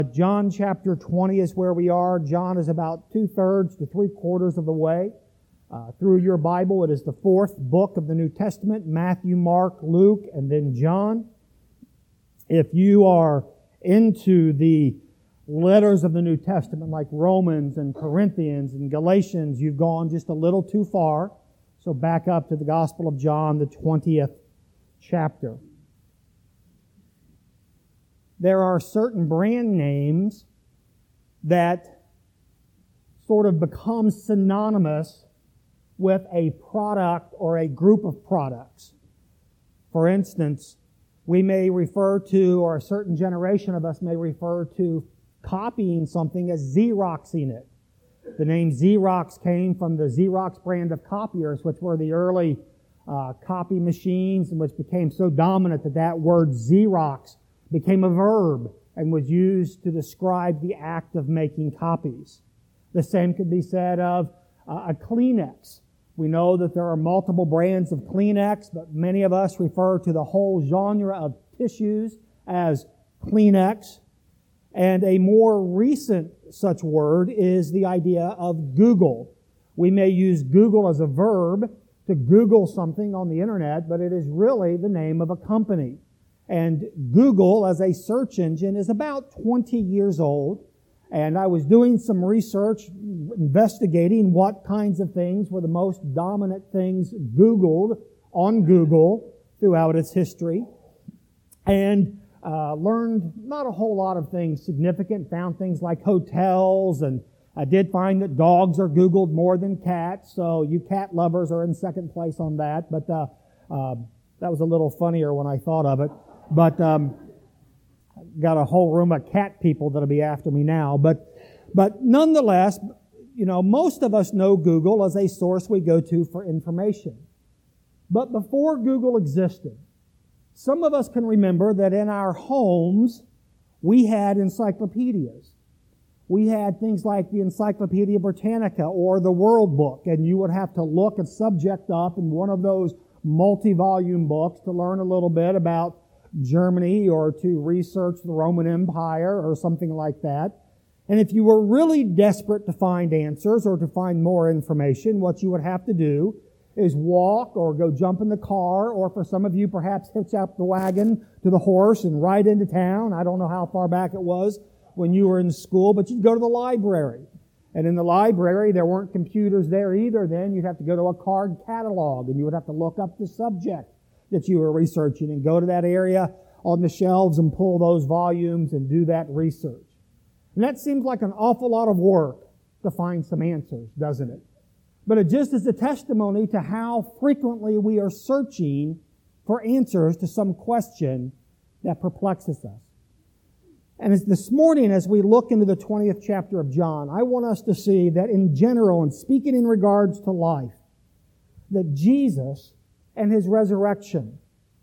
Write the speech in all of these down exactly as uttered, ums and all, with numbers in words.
John chapter twenty is where we are. John is about two-thirds to three-quarters of the way uh, through your Bible. It is the fourth book of the New Testament: Matthew, Mark, Luke, and then John. If you are into the letters of the New Testament like Romans and Corinthians and Galatians, you've gone just a little too far. So back up to the Gospel of John, the twentieth chapter. There are certain brand names that sort of become synonymous with a product or a group of products. For instance, we may refer to, or a certain generation of us may refer to copying something as Xeroxing it. The name Xerox came from the Xerox brand of copiers, which were the early uh, copy machines, and which became so dominant that that word Xerox became a verb and was used to describe the act of making copies. The same could be said of uh, a Kleenex. We know that there are multiple brands of Kleenex, but many of us refer to the whole genre of tissues as Kleenex. And a more recent such word is the idea of Google. We may use Google as a verb to Google something on the internet, but it is really the name of a company. And Google as a search engine is about twenty years old. And I was doing some research, investigating what kinds of things were the most dominant things Googled on Google throughout its history. And uh, learned not a whole lot of things significant. Found things like hotels, and I did find that dogs are Googled more than cats. So you cat lovers are in second place on that. But uh, uh, that was a little funnier when I thought of it. But um, got a whole room of cat people that'll be after me now. But but nonetheless, you know, most of us know Google as a source we go to for information. But before Google existed, some of us can remember that in our homes we had encyclopedias. We had things like the Encyclopedia Britannica or the World Book, and you would have to look a subject up in one of those multi-volume books to learn a little bit about Germany or to research the Roman Empire or something like that. And if you were really desperate to find answers or to find more information, what you would have to do is walk or go jump in the car, or for some of you perhaps hitch up the wagon to the horse and ride into town. I don't know how far back it was when you were in school, but you'd go to the library. And in the library, there weren't computers there either then. You'd have to go to a card catalog, and you would have to look up the subject that you were researching and go to that area on the shelves and pull those volumes and do that research. And that seems like an awful lot of work to find some answers, doesn't it? But it just is a testimony to how frequently we are searching for answers to some question that perplexes us. And as this morning, as we look into the twentieth chapter of John, I want us to see that in general, and speaking in regards to life, that Jesus and His resurrection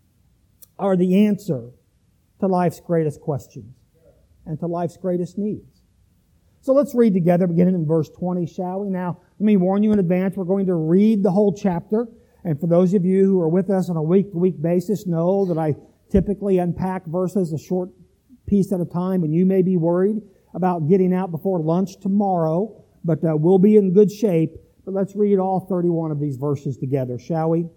are the answer to life's greatest questions and to life's greatest needs. So let's read together, beginning in verse twenty, shall we? Now, let me warn you in advance, we're going to read the whole chapter. And for those of you who are with us on a week-to-week basis, know that I typically unpack verses a short piece at a time, and you may be worried about getting out before lunch tomorrow, but uh, we'll be in good shape. But let's read all thirty-one of these verses together, shall we?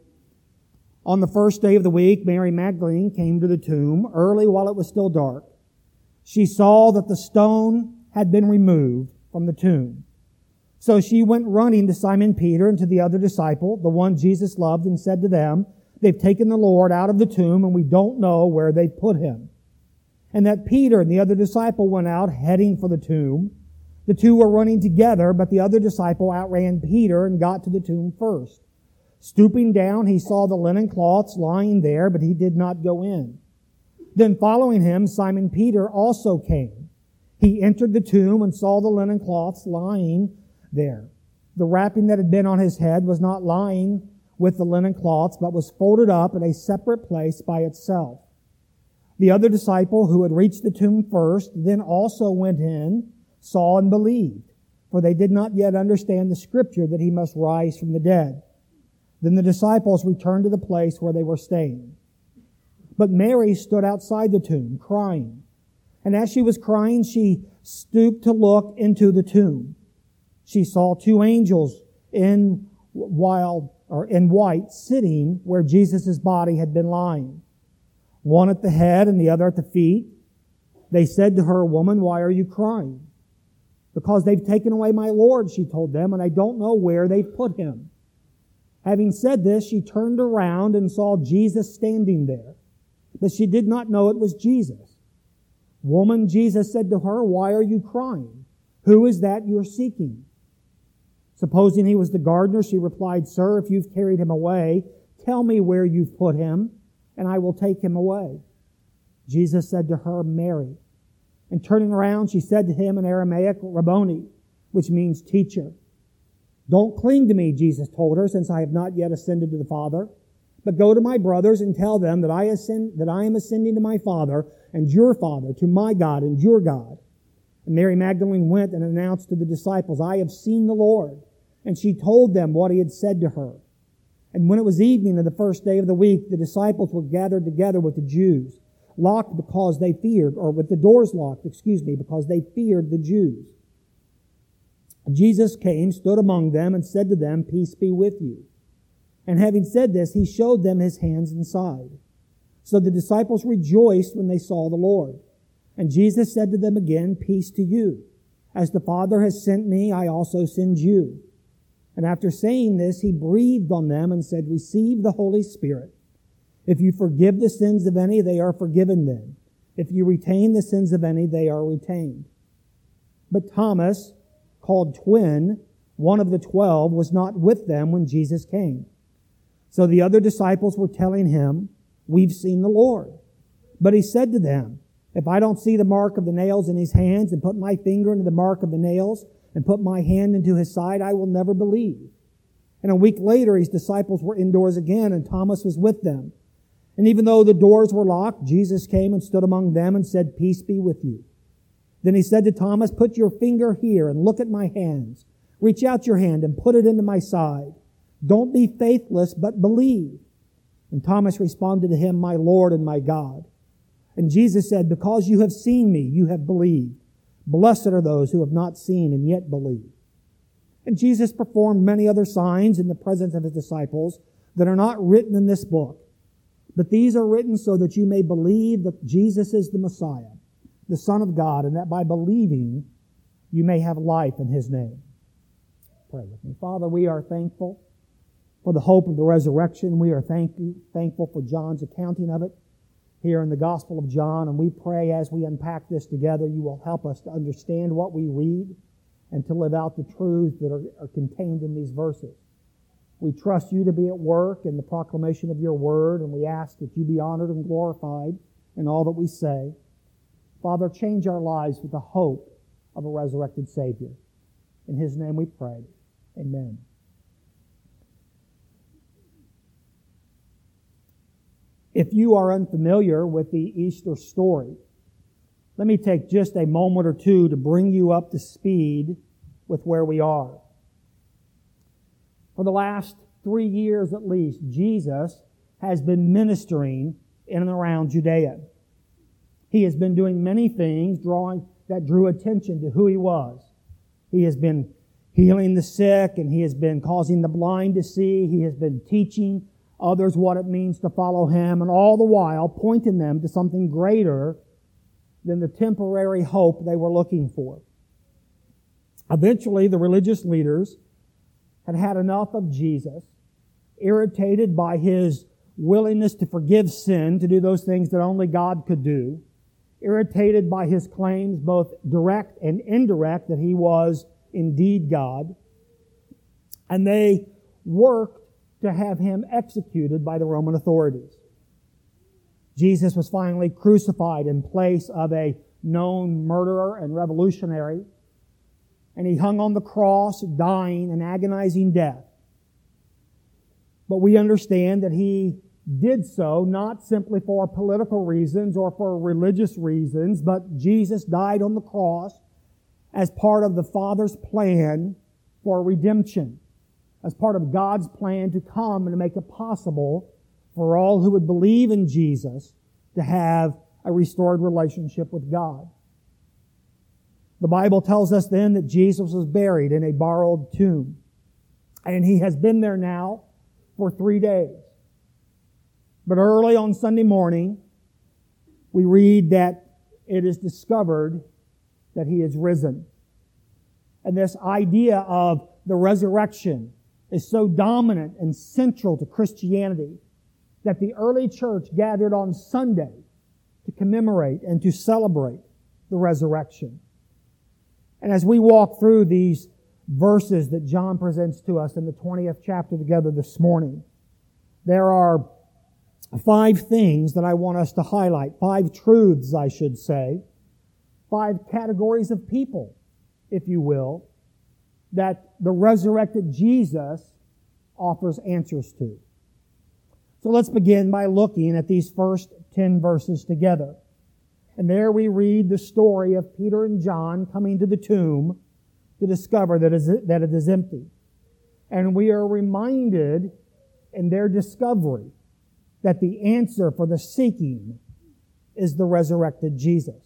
On the first day of the week, Mary Magdalene came to the tomb early while it was still dark. She saw that the stone had been removed from the tomb. So she went running to Simon Peter and to the other disciple, the one Jesus loved, and said to them, "They've taken the Lord out of the tomb, and we don't know where they've put Him." And that Peter and the other disciple went out, heading for the tomb. The two were running together, but the other disciple outran Peter and got to the tomb first. Stooping down, he saw the linen cloths lying there, but he did not go in. Then following him, Simon Peter also came. He entered the tomb and saw the linen cloths lying there. The wrapping that had been on his head was not lying with the linen cloths, but was folded up in a separate place by itself. The other disciple who had reached the tomb first then also went in, saw and believed, for they did not yet understand the scripture that he must rise from the dead. Then the disciples returned to the place where they were staying. But Mary stood outside the tomb, crying. And as she was crying, she stooped to look into the tomb. She saw two angels in while or in white sitting where Jesus' body had been lying, one at the head and the other at the feet. They said to her, "Woman, why are you crying?" "Because they've taken away my Lord," she told them, "and I don't know where they've put him." Having said this, she turned around and saw Jesus standing there, but she did not know it was Jesus. "Woman," Jesus said to her, "why are you crying? Who is that you're seeking?" Supposing he was the gardener, she replied, "Sir, if you've carried him away, tell me where you've put him, and I will take him away." Jesus said to her, "Mary." And turning around, she said to him in Aramaic, "Rabboni," which means teacher. "Don't cling to me," Jesus told her, "since I have not yet ascended to the Father. But go to my brothers and tell them that I ascend, that I am ascending to my Father and your Father, to my God and your God." And Mary Magdalene went and announced to the disciples, "I have seen the Lord." And she told them what he had said to her. And when it was evening of the first day of the week, the disciples were gathered together with the Jews, locked because they feared, or with the doors locked, excuse me, because they feared the Jews. Jesus came, stood among them, and said to them, "Peace be with you." And having said this, he showed them his hands and side. So the disciples rejoiced when they saw the Lord. And Jesus said to them again, "Peace to you. As the Father has sent me, I also send you." And after saying this, he breathed on them and said, "Receive the Holy Spirit. If you forgive the sins of any, they are forgiven them. If you retain the sins of any, they are retained." But Thomas, called Twin, one of the twelve, was not with them when Jesus came. So the other disciples were telling him, "We've seen the Lord." But he said to them, "If I don't see the mark of the nails in his hands and put my finger into the mark of the nails and put my hand into his side, I will never believe." And a week later, his disciples were indoors again, and Thomas was with them. And even though the doors were locked, Jesus came and stood among them and said, "Peace be with you." Then he said to Thomas, "Put your finger here and look at my hands. Reach out your hand and put it into my side. Don't be faithless, but believe." And Thomas responded to him, "My Lord and my God." And Jesus said, "Because you have seen me, you have believed. Blessed are those who have not seen and yet believe." And Jesus performed many other signs in the presence of his disciples that are not written in this book. But these are written so that you may believe that Jesus is the Messiah, the Son of God, and that by believing you may have life in his name. Pray with me. Father, we are thankful for the hope of the resurrection. We are thank you, thankful for John's accounting of it here in the Gospel of John, and we pray as we unpack this together, you will help us to understand what we read and to live out the truths that are, are contained in these verses. We trust you to be at work in the proclamation of your word, and we ask that you be honored and glorified in all that we say. Father, change our lives with the hope of a resurrected Savior. In his name we pray. Amen. If you are unfamiliar with the Easter story, let me take just a moment or two to bring you up to speed with where we are. For the last three years at least, Jesus has been ministering in and around Judea. He has been doing many things drawing that drew attention to who he was. He has been healing the sick, and he has been causing the blind to see. He has been teaching others what it means to follow him, and all the while pointing them to something greater than the temporary hope they were looking for. Eventually, the religious leaders had had enough of Jesus, irritated by his willingness to forgive sin, to do those things that only God could do, irritated by his claims, both direct and indirect, that he was indeed God, and they worked to have him executed by the Roman authorities. Jesus was finally crucified in place of a known murderer and revolutionary, and he hung on the cross, dying an agonizing death. But we understand that he did so not simply for political reasons or for religious reasons, but Jesus died on the cross as part of the Father's plan for redemption, as part of God's plan to come and to make it possible for all who would believe in Jesus to have a restored relationship with God. The Bible tells us then that Jesus was buried in a borrowed tomb. And He has been there now for three days. But early on Sunday morning, we read that it is discovered that He is risen. And this idea of the resurrection is so dominant and central to Christianity that the early church gathered on Sunday to commemorate and to celebrate the resurrection. And as we walk through these verses that John presents to us in the twentieth chapter together this morning, there are five things that I want us to highlight, five truths, I should say, five categories of people, if you will, that the resurrected Jesus offers answers to. So let's begin by looking at these first ten verses together. And there we read the story of Peter and John coming to the tomb to discover that it is empty. And we are reminded in their discovery that the answer for the seeking is the resurrected Jesus.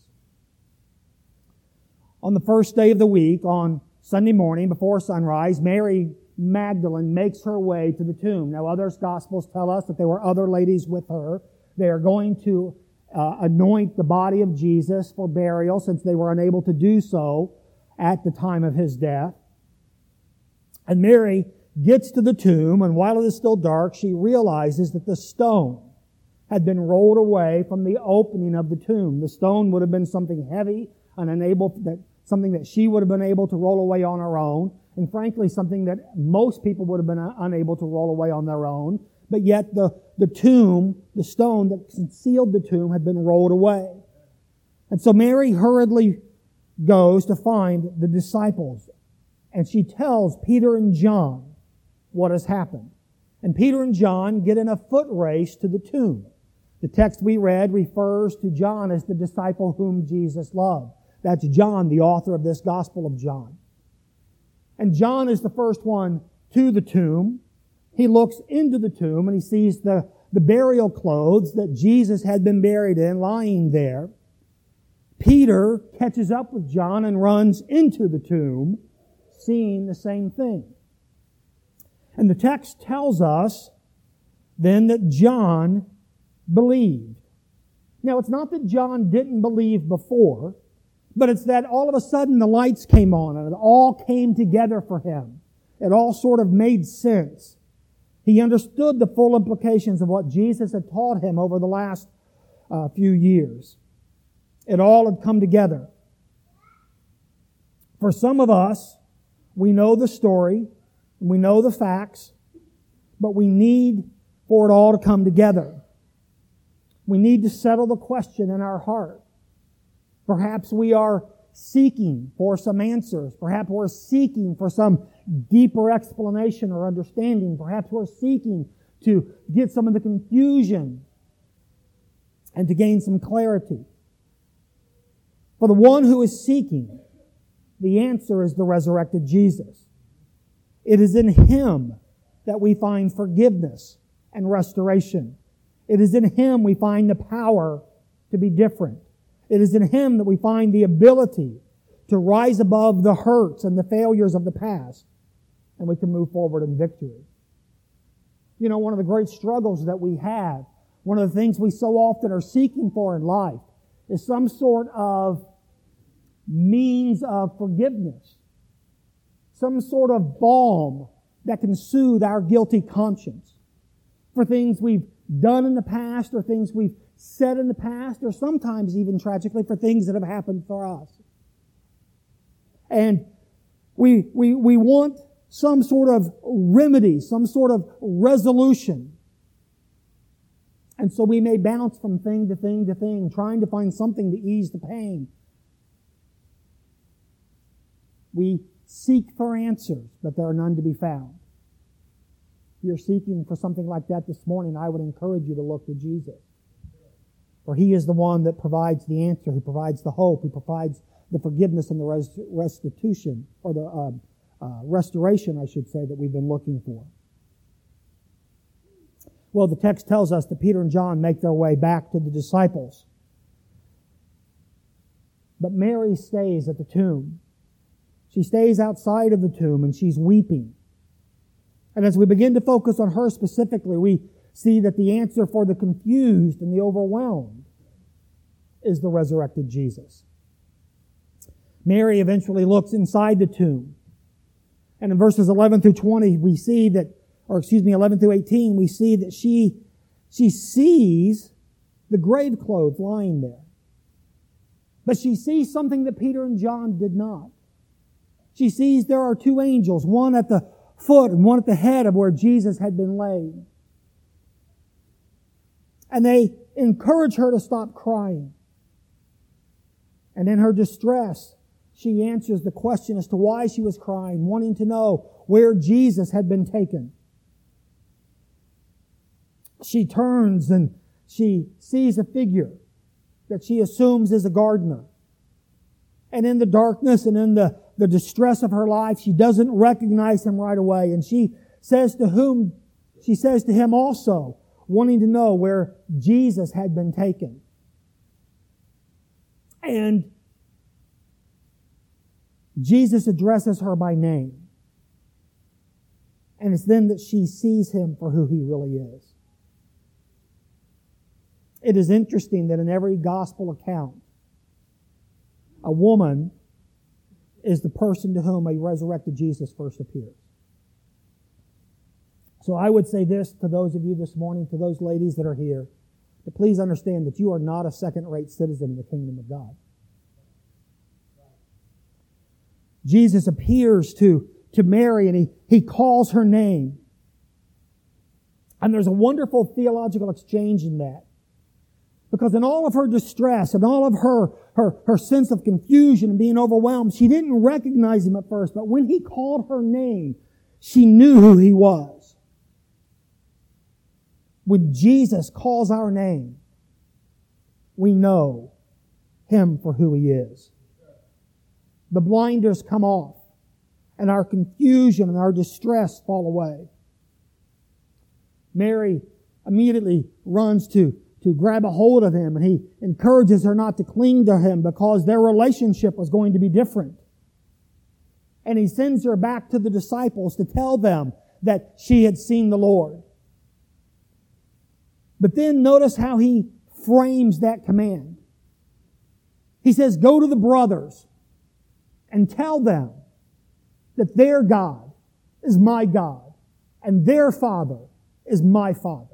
On the first day of the week, on Sunday morning before sunrise, Mary Magdalene makes her way to the tomb. Now, other Gospels tell us that there were other ladies with her. They are going to uh, anoint the body of Jesus for burial, since they were unable to do so at the time of His death. And Mary gets to the tomb, and while it is still dark, she realizes that the stone had been rolled away from the opening of the tomb. The stone would have been something heavy and unable that something that she would have been able to roll away on her own, and frankly, something that most people would have been unable to roll away on their own. But yet the, the tomb, the stone that concealed the tomb, had been rolled away. And so Mary hurriedly goes to find the disciples, and she tells Peter and John what has happened. And Peter and John get in a foot race to the tomb. The text we read refers to John as the disciple whom Jesus loved. That's John, the author of this Gospel of John. And John is the first one to the tomb. He looks into the tomb and he sees the, the burial clothes that Jesus had been buried in lying there. Peter catches up with John and runs into the tomb, seeing the same thing. And the text tells us then that John believed. Now, it's not that John didn't believe before, but it's that all of a sudden the lights came on and it all came together for him. It all sort of made sense. He understood the full implications of what Jesus had taught him over the last uh, few years. It all had come together. For some of us, we know the story, we know the facts, but we need for it all to come together. We need to settle the question in our heart. Perhaps we are seeking for some answers. Perhaps we're seeking for some deeper explanation or understanding. Perhaps we're seeking to get some of the confusion and to gain some clarity. For the one who is seeking, the answer is the resurrected Jesus. It is in Him that we find forgiveness and restoration. It is in Him we find the power to be different. It is in Him that we find the ability to rise above the hurts and the failures of the past, and we can move forward in victory. You know, one of the great struggles that we have, one of the things we so often are seeking for in life, is some sort of means of forgiveness, some sort of balm that can soothe our guilty conscience for things we've done in the past or things we've said in the past, or sometimes even tragically for things that have happened for us. And we, we, we want some sort of remedy, some sort of resolution. And so we may bounce from thing to thing to thing, trying to find something to ease the pain. We seek for answers, but there are none to be found. If you're seeking for something like that this morning, I would encourage you to look to Jesus. For He is the one that provides the answer, who provides the hope, who provides the forgiveness and the res- restitution, or the uh, uh, restoration, I should say, that we've been looking for. Well, the text tells us that Peter and John make their way back to the disciples. But Mary stays at the tomb. She stays outside of the tomb and she's weeping. And as we begin to focus on her specifically, we see that the answer for the confused and the overwhelmed is the resurrected Jesus. Mary eventually looks inside the tomb. And in verses eleven through twenty, we see that, or excuse me, eleven through eighteen, we see that she, she sees the grave clothes lying there. But she sees something that Peter and John did not. She sees there are two angels, one at the foot and one at the head of where Jesus had been laid. And they encourage her to stop crying. And in her distress, she answers the question as to why she was crying, wanting to know where Jesus had been taken. She turns and she sees a figure that she assumes is a gardener. And in the darkness and in the, the distress of her life, she doesn't recognize him right away. And she says to whom, she says to him also, wanting to know where Jesus had been taken. And Jesus addresses her by name. And it's then that she sees him for who he really is. It is interesting that in every gospel account, a woman is the person to whom a resurrected Jesus first appears. So I would say this to those of you this morning, to those ladies that are here, to please understand that you are not a second-rate citizen in the kingdom of God. Jesus appears to, to Mary and he, he calls her name. And there's a wonderful theological exchange in that. Because in all of her distress and all of her, her, her sense of confusion and being overwhelmed, she didn't recognize him at first. But when he called her name, she knew who he was. When Jesus calls our name, we know him for who he is. The blinders come off, and our confusion and our distress fall away. Mary immediately runs to, to grab a hold of him, and he encourages her not to cling to him because their relationship was going to be different. And he sends her back to the disciples to tell them that she had seen the Lord. But then notice how he frames that command. He says, go to the brothers and tell them that their God is my God and their Father is my Father.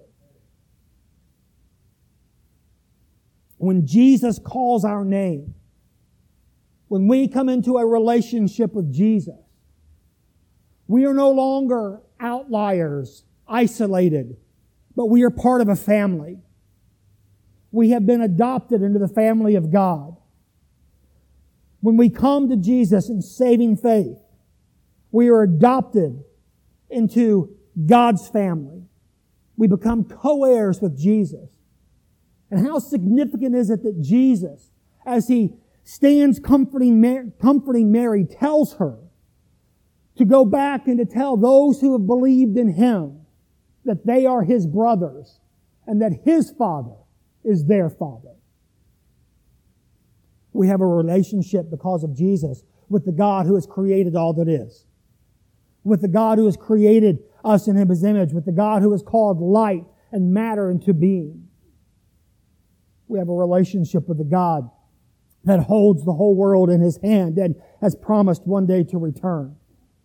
When Jesus calls our name, when we come into a relationship with Jesus, we are no longer outliers, isolated, but we are part of a family. We have been adopted into the family of God. When we come to Jesus in saving faith, we are adopted into God's family. We become co-heirs with Jesus. And how significant is it that Jesus, as he stands comforting Mary, comforting Mary, tells her to go back and to tell those who have believed in him that they are his brothers and that his Father is their Father. We have a relationship because of Jesus with the God who has created all that is. With the God who has created us in his image. With the God who has called light and matter into being. We have a relationship with the God that holds the whole world in his hand and has promised one day to return.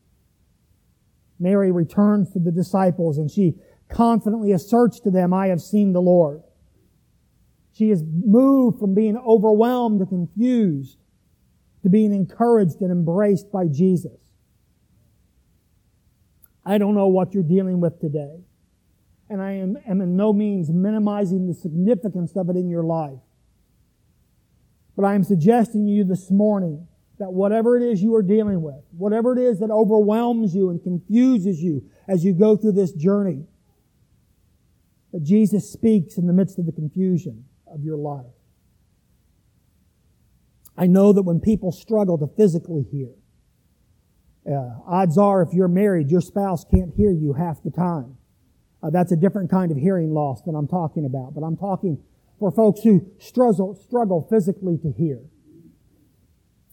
Mary returns to the disciples and she confidently asserts to them, I have seen the Lord. She is moved from being overwhelmed and confused to being encouraged and embraced by Jesus. I don't know what you're dealing with today. And I am, am in no means minimizing the significance of it in your life. But I am suggesting to you this morning that whatever it is you are dealing with, whatever it is that overwhelms you and confuses you as you go through this journey, that Jesus speaks in the midst of the confusion of your life. I know that when people struggle to physically hear, uh, odds are if you're married, your spouse can't hear you half the time. Uh, that's a different kind of hearing loss than I'm talking about. But I'm talking for folks who struggle, struggle physically to hear.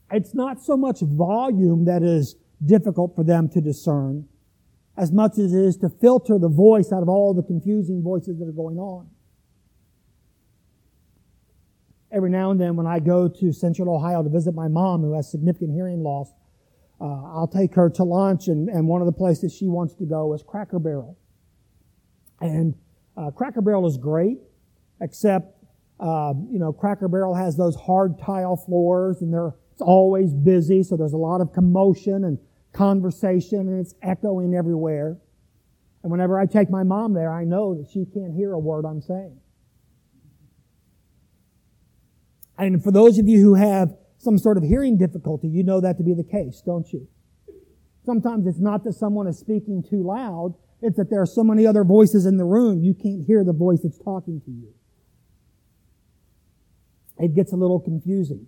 It's not so much volume that is difficult for them to discern as much as it is to filter the voice out of all the confusing voices that are going on. Every now and then when I go to Central Ohio to visit my mom who has significant hearing loss, uh, I'll take her to lunch, and, and one of the places she wants to go is Cracker Barrel. And uh, Cracker Barrel is great, except, uh, you know, Cracker Barrel has those hard tile floors, and they're, it's always busy, so there's a lot of commotion and conversation, and it's echoing everywhere. And whenever I take my mom there, I know that she can't hear a word I'm saying. And for those of you who have some sort of hearing difficulty, you know that to be the case, don't you? Sometimes it's not that someone is speaking too loud, it's that there are so many other voices in the room, you can't hear the voice that's talking to you. It gets a little confusing.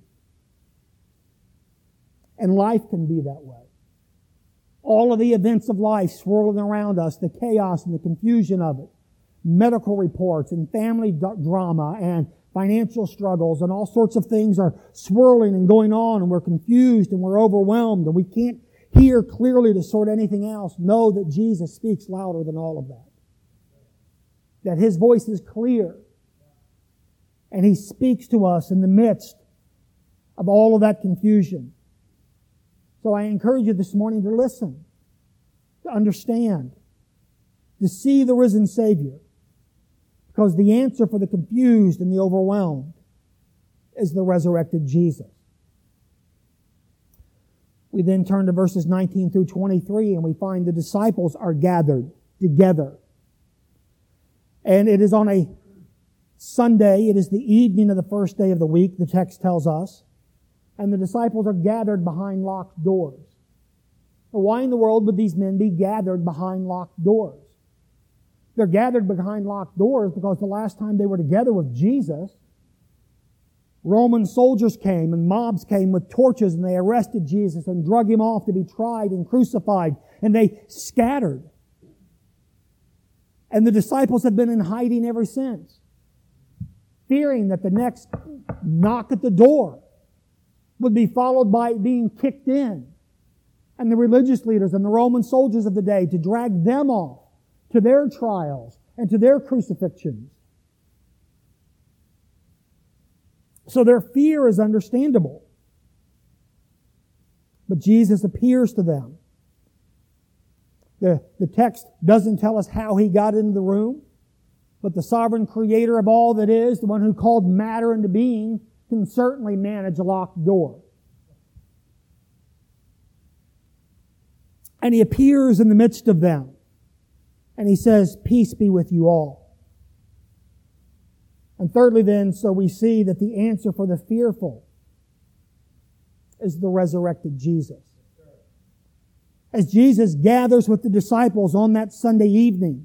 And life can be that way. All of the events of life swirling around us, the chaos and the confusion of it, medical reports and family d- drama and financial struggles and all sorts of things are swirling and going on, and we're confused and we're overwhelmed and we can't hear clearly to sort anything else. Know that Jesus speaks louder than all of that. That His voice is clear. And He speaks to us in the midst of all of that confusion. So I encourage you this morning to listen, to understand, to see the risen Savior. Because the answer for the confused and the overwhelmed is the resurrected Jesus. We then turn to verses nineteen through twenty-three, and we find the disciples are gathered together. And it is on a Sunday. It is the evening of the first day of the week, the text tells us. And the disciples are gathered behind locked doors. Now, why in the world would these men be gathered behind locked doors? They're gathered behind locked doors because the last time they were together with Jesus, Roman soldiers came and mobs came with torches, and they arrested Jesus and drug Him off to be tried and crucified, and they scattered. And the disciples have been in hiding ever since, fearing that the next knock at the door would be followed by being kicked in, and the religious leaders and the Roman soldiers of the day to drag them off to their trials and to their crucifixions. So their fear is understandable. But Jesus appears to them. The, the text doesn't tell us how He got into the room, but the sovereign creator of all that is, the one who called matter into being, can certainly manage a locked door. And He appears in the midst of them. And He says, "Peace be with you all." And thirdly then, so we see that the answer for the fearful is the resurrected Jesus. As Jesus gathers with the disciples on that Sunday evening,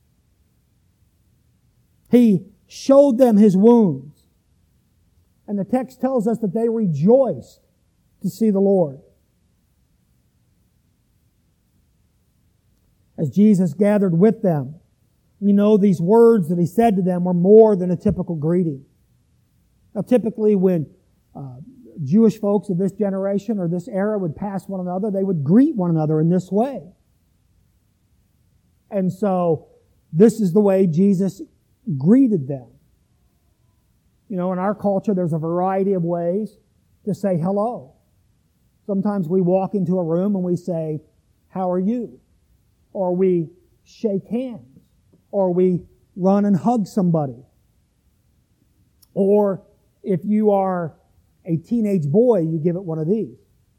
He showed them His wounds. And the text tells us that they rejoiced to see the Lord. As Jesus gathered with them, we know these words that He said to them were more than a typical greeting. Now, typically when uh, Jewish folks of this generation or this era would pass one another, they would greet one another in this way. And so, this is the way Jesus greeted them. You know, in our culture, there's a variety of ways to say hello. Sometimes we walk into a room and we say, "How are you?" Or we shake hands. Or we run and hug somebody. Or if you are a teenage boy, you give it one of these.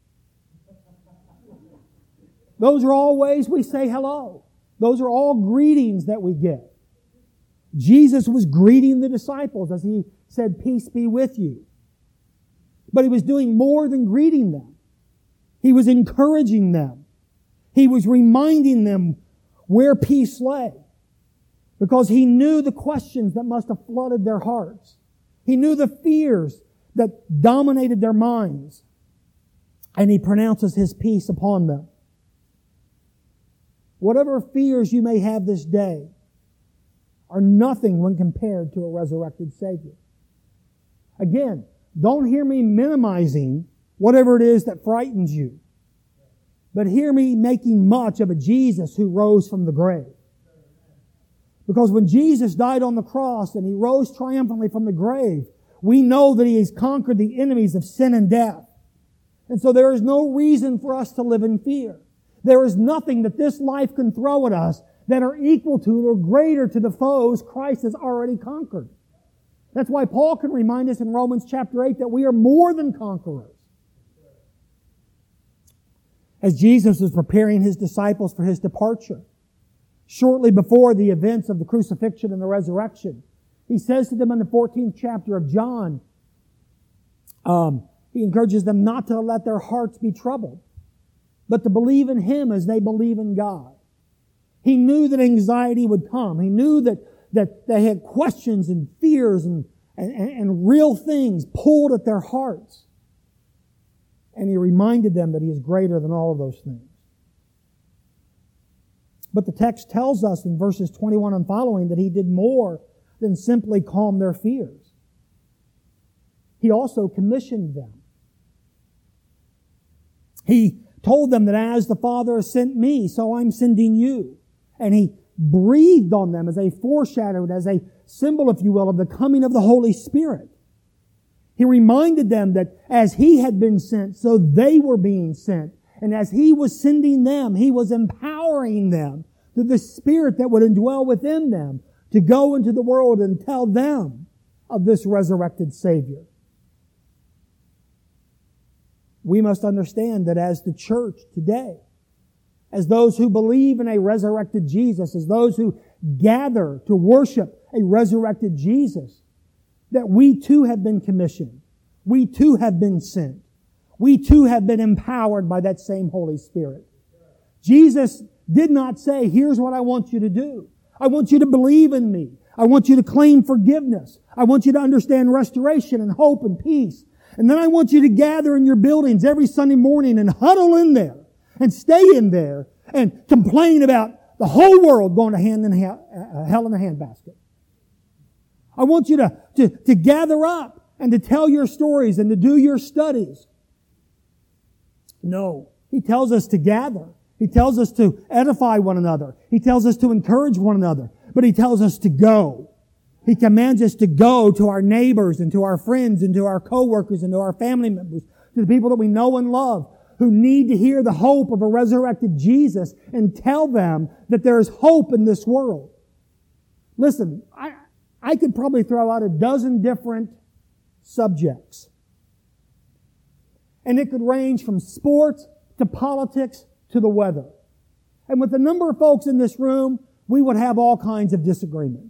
Those are all ways we say hello. Those are all greetings that we give. Jesus was greeting the disciples as He said, "Peace be with you." But He was doing more than greeting them. He was encouraging them. He was reminding them where peace lay. Because He knew the questions that must have flooded their hearts. He knew the fears that dominated their minds. And He pronounces His peace upon them. Whatever fears you may have this day are nothing when compared to a resurrected Savior. Again, don't hear me minimizing whatever it is that frightens you. But hear me making much of a Jesus who rose from the grave. Because when Jesus died on the cross and He rose triumphantly from the grave, we know that He has conquered the enemies of sin and death. And so there is no reason for us to live in fear. There is nothing that this life can throw at us that are equal to or greater to the foes Christ has already conquered. That's why Paul can remind us in Romans chapter eight that we are more than conquerors. As Jesus was preparing His disciples for His departure, shortly before the events of the crucifixion and the resurrection, He says to them in the fourteenth chapter of John, um, He encourages them not to let their hearts be troubled, but to believe in Him as they believe in God. He knew that anxiety would come. He knew that, that they had questions and fears and, and, and real things pulled at their hearts. And He reminded them that He is greater than all of those things. But the text tells us in verses twenty-one and following that He did more than simply calm their fears. He also commissioned them. He told them that as the Father has sent me, so I'm sending you. And He breathed on them as a foreshadow, as a symbol, if you will, of the coming of the Holy Spirit. He reminded them that as He had been sent, so they were being sent. And as He was sending them, He was empowering them through the Spirit that would indwell within them to go into the world and tell them of this resurrected Savior. We must understand that as the church today, as those who believe in a resurrected Jesus, as those who gather to worship a resurrected Jesus, that we too have been commissioned. We too have been sent. We too have been empowered by that same Holy Spirit. Jesus did not say, here's what I want you to do. I want you to believe in me. I want you to claim forgiveness. I want you to understand restoration and hope and peace. And then I want you to gather in your buildings every Sunday morning and huddle in there and stay in there and complain about the whole world going to hand in hell, uh, hell in a handbasket. I want you to, to, to gather up and to tell your stories and to do your studies. No. He tells us to gather. He tells us to edify one another. He tells us to encourage one another. But He tells us to go. He commands us to go to our neighbors and to our friends and to our co-workers and to our family members, to the people that we know and love, who need to hear the hope of a resurrected Jesus and tell them that there is hope in this world. Listen, I, I could probably throw out a dozen different subjects. And it could range from sports to politics to the weather. And with the number of folks in this room, we would have all kinds of disagreements.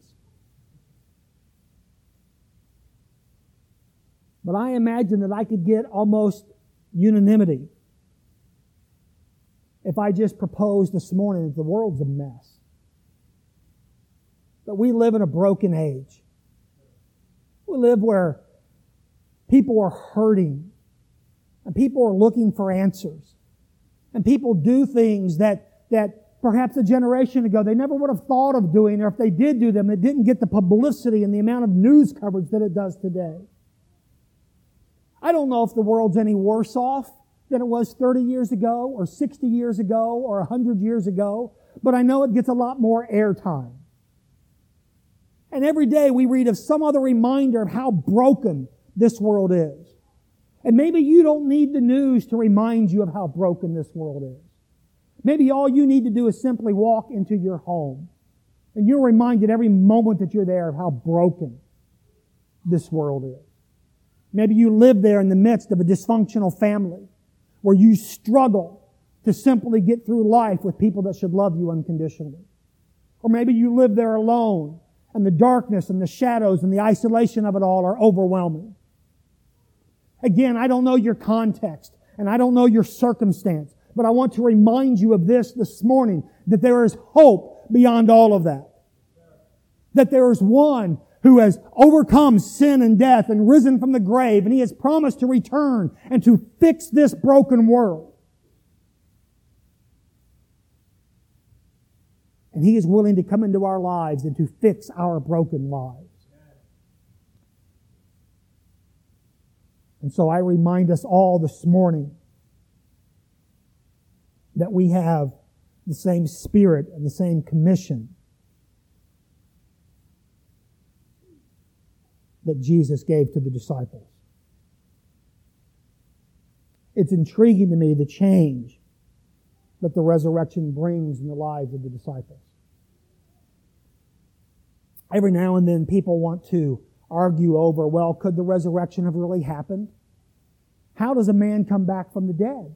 But I imagine that I could get almost unanimity if I just proposed this morning that the world's a mess. That we live in a broken age. We live where people are hurting and people are looking for answers. And people do things that, that perhaps a generation ago they never would have thought of doing, or if they did do them, it didn't get the publicity and the amount of news coverage that it does today. I don't know if the world's any worse off than it was thirty years ago or sixty years ago or one hundred years ago, but I know it gets a lot more airtime. And every day we read of some other reminder of how broken this world is. And maybe you don't need the news to remind you of how broken this world is. Maybe all you need to do is simply walk into your home, and you're reminded every moment that you're there of how broken this world is. Maybe you live there in the midst of a dysfunctional family where you struggle to simply get through life with people that should love you unconditionally. Or maybe you live there alone and the darkness and the shadows and the isolation of it all are overwhelming. Again, I don't know your context and I don't know your circumstance, but I want to remind you of this this morning, that there is hope beyond all of that. That there is one who has overcome sin and death and risen from the grave, and He has promised to return and to fix this broken world. And He is willing to come into our lives and to fix our broken lives. And so I remind us all this morning that we have the same spirit and the same commission that Jesus gave to the disciples. It's intriguing to me the change that the resurrection brings in the lives of the disciples. Every now and then people want to argue over, well, could the resurrection have really happened? How does a man come back from the dead?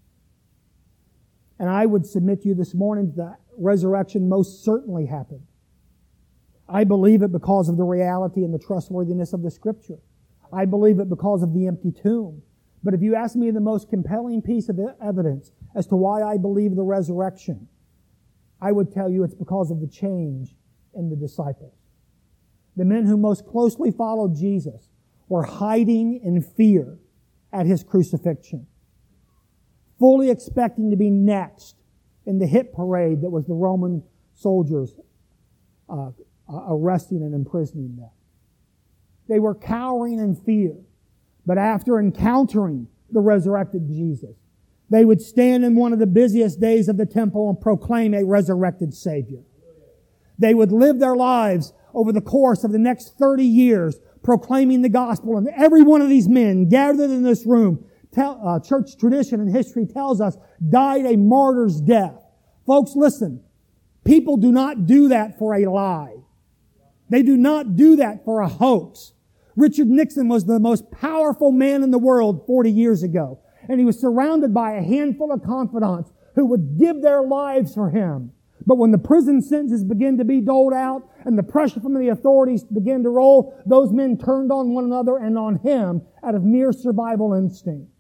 And I would submit to you this morning that the resurrection most certainly happened. I believe it because of the reality and the trustworthiness of the Scripture. I believe it because of the empty tomb. But if you ask me the most compelling piece of evidence as to why I believe the resurrection, I would tell you it's because of the change in the disciples. The men who most closely followed Jesus were hiding in fear at His crucifixion, fully expecting to be next in the hit parade that was the Roman soldiers uh, uh, arresting and imprisoning them. They were cowering in fear, but after encountering the resurrected Jesus, they would stand in one of the busiest days of the temple and proclaim a resurrected Savior. They would live their lives over the course of the next thirty years proclaiming the gospel, and every one of these men gathered in this room, tell, uh, church tradition and history tells us, died a martyr's death. Folks, listen, people do not do that for a lie. They do not do that for a hoax. Richard Nixon was the most powerful man in the world forty years ago, and he was surrounded by a handful of confidants who would give their lives for him. But when the prison sentences began to be doled out and the pressure from the authorities began to roll, those men turned on one another and on him out of mere survival instinct.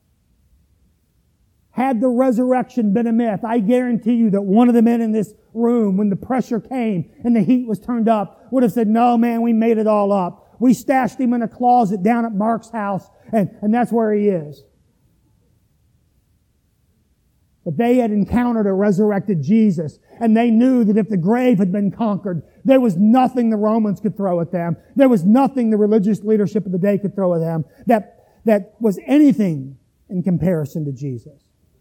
Had the resurrection been a myth, I guarantee you that one of the men in this room, when the pressure came and the heat was turned up, would have said, no, man, we made it all up. We stashed him in a closet down at Mark's house, and, and that's where he is. But they had encountered a resurrected Jesus, and they knew that if the grave had been conquered, there was nothing the Romans could throw at them. There was nothing the religious leadership of the day could throw at them that, that was anything in comparison to Jesus.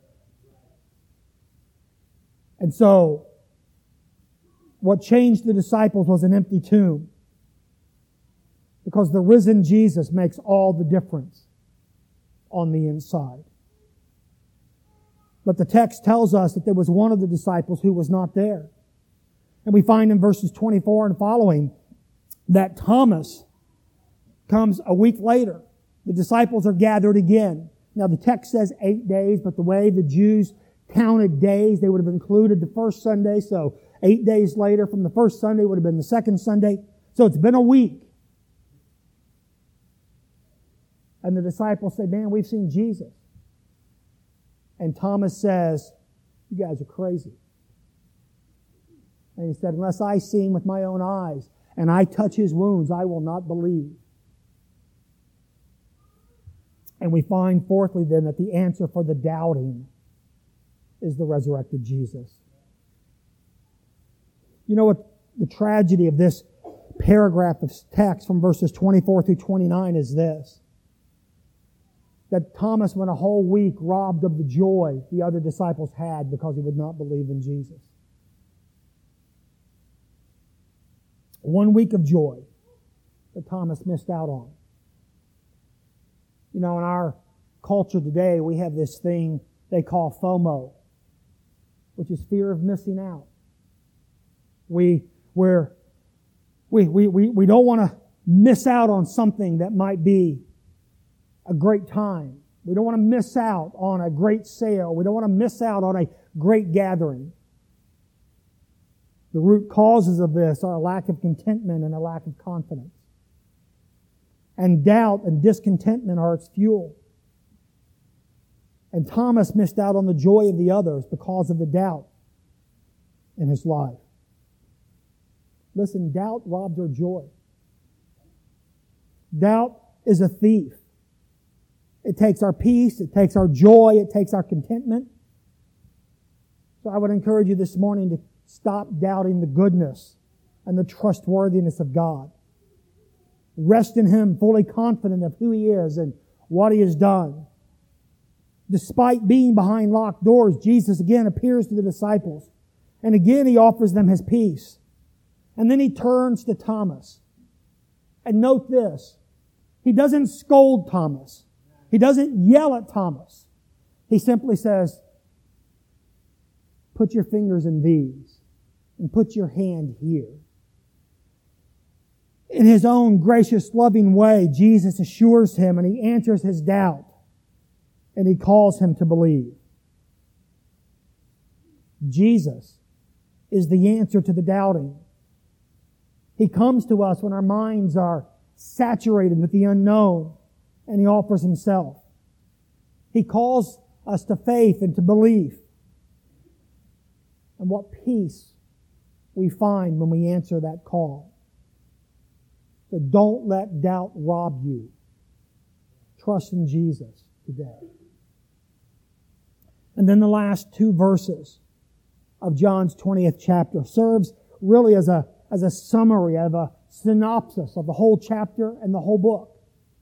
And so, what changed the disciples was an empty tomb. Because the risen Jesus makes all the difference on the inside. But the text tells us that there was one of the disciples who was not there. And we find in verses twenty-four and following that Thomas comes a week later. The disciples are gathered again. Now the text says eight days, but the way the Jews counted days, they would have included the first Sunday. So eight days later from the first Sunday would have been the second Sunday. So it's been a week. And the disciples say, man, we've seen Jesus. And Thomas says, you guys are crazy. And he said, unless I see him with my own eyes and I touch his wounds, I will not believe. And we find, fourthly, then, that the answer for the doubting is the resurrected Jesus. You know what the tragedy of this paragraph of text from verses twenty-four through twenty-nine is this. That Thomas went a whole week robbed of the joy the other disciples had because he would not believe in Jesus. One week of joy that Thomas missed out on. You know, in our culture today, we have this thing they call FOMO, which is fear of missing out. We, we're, we, we, we, we don't want to miss out on something that might be a great time. We don't want to miss out on a great sale. We don't want to miss out on a great gathering. The root causes of this are a lack of contentment and a lack of confidence. And doubt and discontentment are its fuel. And Thomas missed out on the joy of the others because of the doubt in his life. Listen, doubt robs our joy. Doubt is a thief. It takes our peace, it takes our joy, it takes our contentment. So I would encourage you this morning to stop doubting the goodness and the trustworthiness of God. Rest in Him, fully confident of who He is and what He has done. Despite being behind locked doors, Jesus again appears to the disciples. And again He offers them His peace. And then He turns to Thomas. And note this. He doesn't scold Thomas. He doesn't yell at Thomas. He simply says, put your fingers in these and put your hand here. In His own gracious, loving way, Jesus assures him and He answers his doubt and He calls him to believe. Jesus is the answer to the doubting. He comes to us when our minds are saturated with the unknown, and He offers Himself. He calls us to faith and to belief. And what peace we find when we answer that call. So don't let doubt rob you. Trust in Jesus today. And then the last two verses of John's twentieth chapter serves really as a, as a summary, of a synopsis of the whole chapter and the whole book.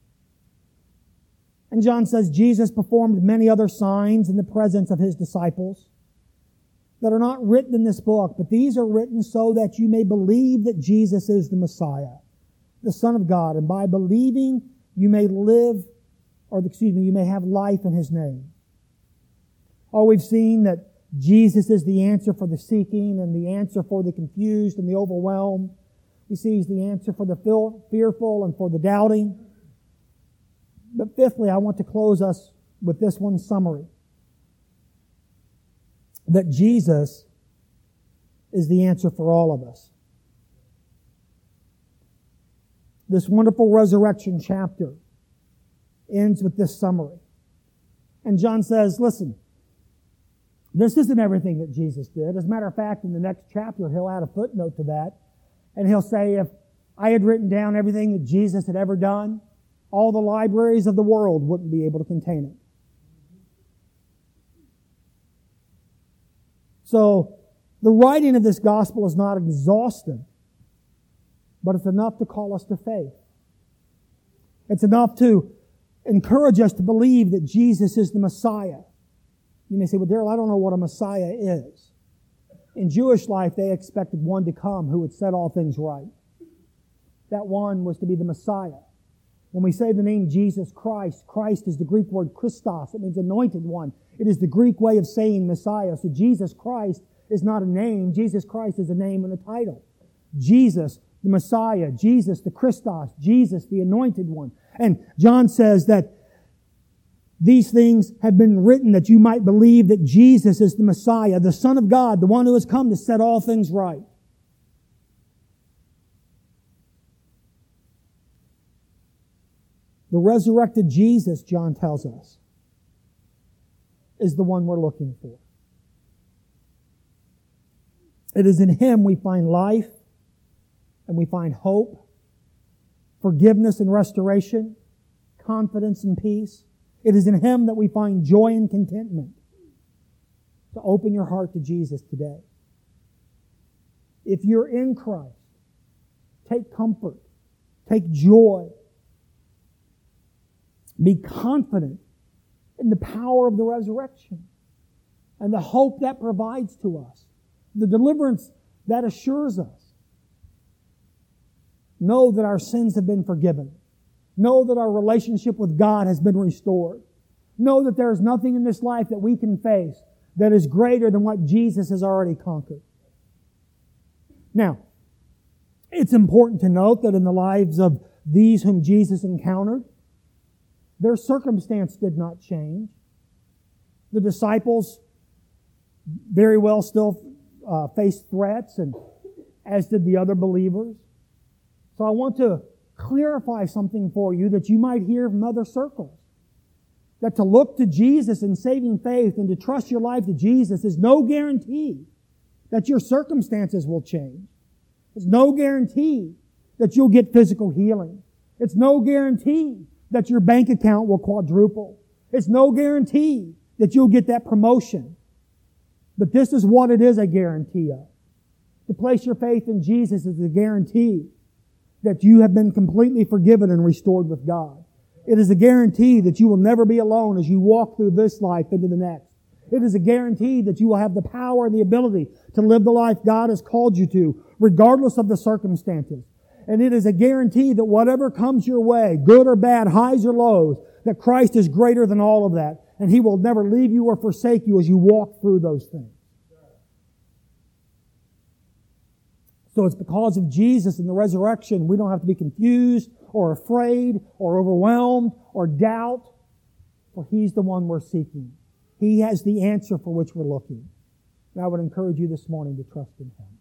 And John says, Jesus performed many other signs in the presence of His disciples that are not written in this book, but these are written so that you may believe that Jesus is the Messiah, the Son of God, and by believing you may live, or excuse me, you may have life in His name. Oh, we've seen that Jesus is the answer for the seeking and the answer for the confused and the overwhelmed. We see He's the answer for the fearful and for the doubting. But fifthly, I want to close us with this one summary. That Jesus is the answer for all of us. This wonderful resurrection chapter ends with this summary. And John says, listen, this isn't everything that Jesus did. As a matter of fact, in the next chapter, he'll add a footnote to that. And he'll say, if I had written down everything that Jesus had ever done, all the libraries of the world wouldn't be able to contain it. So, the writing of this gospel is not exhaustive, but it's enough to call us to faith. It's enough to encourage us to believe that Jesus is the Messiah. You may say, well, Daryl, I don't know what a Messiah is. In Jewish life, they expected one to come who would set all things right. That one was to be the Messiah. When we say the name Jesus Christ, Christ is the Greek word Christos. It means anointed one. It is the Greek way of saying Messiah. So Jesus Christ is not a name. Jesus Christ is a name and a title. Jesus, the Messiah. Jesus, the Christos. Jesus, the anointed one. And John says that these things have been written that you might believe that Jesus is the Messiah, the Son of God, the one who has come to set all things right. The resurrected Jesus, John tells us, is the one we're looking for. It is in Him we find life and we find hope, forgiveness and restoration, confidence and peace. It is in Him that we find joy and contentment. So open your heart to Jesus today. If you're in Christ, take comfort, take joy. Be confident in the power of the resurrection and the hope that provides to us, the deliverance that assures us. Know that our sins have been forgiven. Know that our relationship with God has been restored. Know that there is nothing in this life that we can face that is greater than what Jesus has already conquered. Now, it's important to note that in the lives of these whom Jesus encountered, their circumstance did not change. The disciples very well still uh, faced threats, and as did the other believers. So I want to clarify something for you that you might hear from other circles. That to look to Jesus in saving faith and to trust your life to Jesus is no guarantee that your circumstances will change. It's no guarantee that you'll get physical healing. It's no guarantee that your bank account will quadruple. It's no guarantee that you'll get that promotion. But this is what it is a guarantee of. To place your faith in Jesus is a guarantee that you have been completely forgiven and restored with God. It is a guarantee that you will never be alone as you walk through this life into the next. It is a guarantee that you will have the power and the ability to live the life God has called you to, regardless of the circumstances. And it is a guarantee that whatever comes your way, good or bad, highs or lows, that Christ is greater than all of that. And He will never leave you or forsake you as you walk through those things. So it's because of Jesus and the resurrection, we don't have to be confused or afraid or overwhelmed or doubt, for He's the one we're seeking. He has the answer for which we're looking. And I would encourage you this morning to trust in Him.